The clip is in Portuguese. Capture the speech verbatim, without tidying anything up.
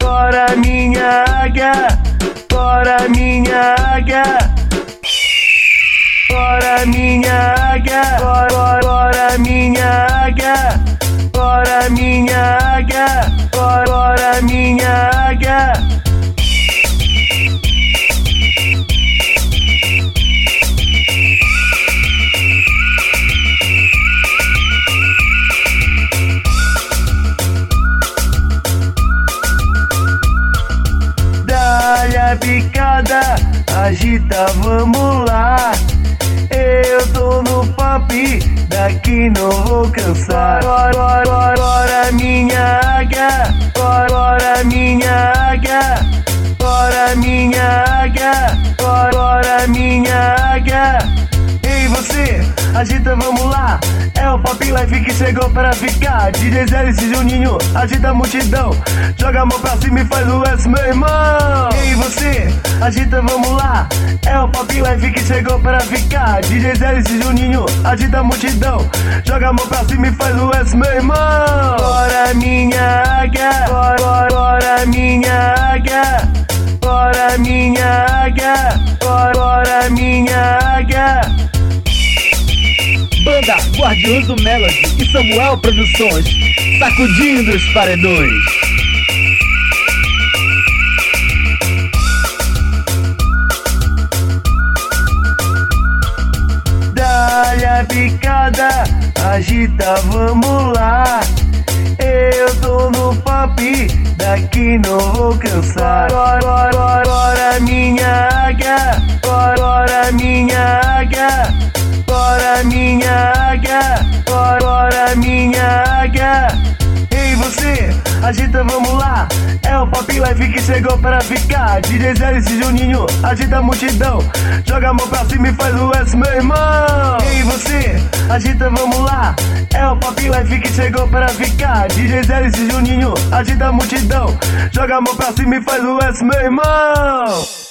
bora minha águia, bora minha águia, bora minha águia, bora, bora minha águia, bora minha águia, bora, bora minha águia. Dá-lhe a picada, agita, vamos lá. Eu tô no pop, daqui não vou cansar. Bora, bora, bora, bora minha águia, bora, bora minha águia, bora minha águia, bora, bora minha águia. Ei você, agita, vamos lá. É o Pop Life que chegou pra ficar. D J Zé e Juninho, agita a multidão. Joga a mão pra cima e faz o S, meu irmão. Ei você, agita, vamos lá. É o Pop Life que chegou pra ficar. D J Zé e Juninho, agita a multidão. Joga a mão pra cima e faz o S, meu irmão. Bora minha águia, bora, bora, bora minha águia, bora minha águia, bora, bora minha águia. Banda Guardiões do Melody e Samuel Produções, sacudindo os paredões. Dá-lhe a picada, agita, vamos lá. Eu tô no pop, daqui não vou cansar. Bora, bora, bora, bora minha águia, bora, bora minha águia, bora minha águia, bora, bora minha águia. Ei você, agita, vamos lá. É o Pop Life que chegou pra ficar. D J Zé e Juninho, agita a multidão. Joga a mão pra cima e faz o S, meu irmão. Ei você, agita, vamos lá. É o Pop Life que chegou pra ficar. D J Zé e Juninho, agita a multidão. Joga a mão pra cima e faz o S, meu irmão.